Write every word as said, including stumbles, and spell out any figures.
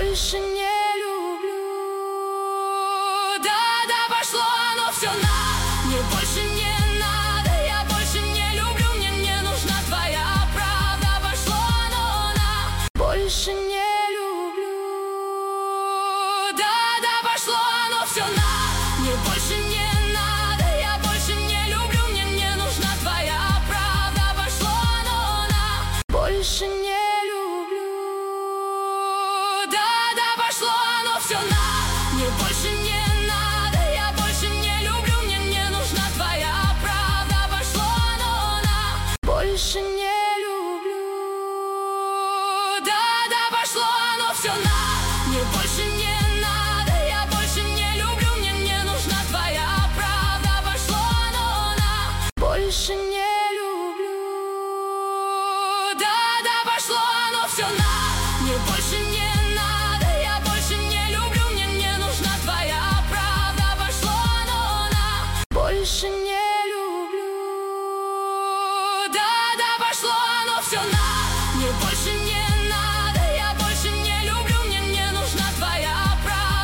больше не люблю. Да, да, пошло оно все на. Мне больше не надо, я больше не люблю. Мне не нужна твоя правда. Пошло оно на. Больше не люблю. Да, да, пошло оно все на. Мне больше не надо, я больше не люблю. Мне не нужна твоя правда. Пошло оно на. Больше не люблю. Да, да, пошло оно все на. Мне больше не надо, я больше не люблю. Мне не нужна твоя правда. Пошло оно на. Больше не люблю. Да, да, пошло оно все на. Мне больше не надо, я больше не люблю. Мне не нужна твоя правда. Пошло оно на. Больше не люблю. Да, да, пошло оно все на. Мне больше не надо, я больше не люблю. Мне не нужна твоя правда. Пошло оно на. Больше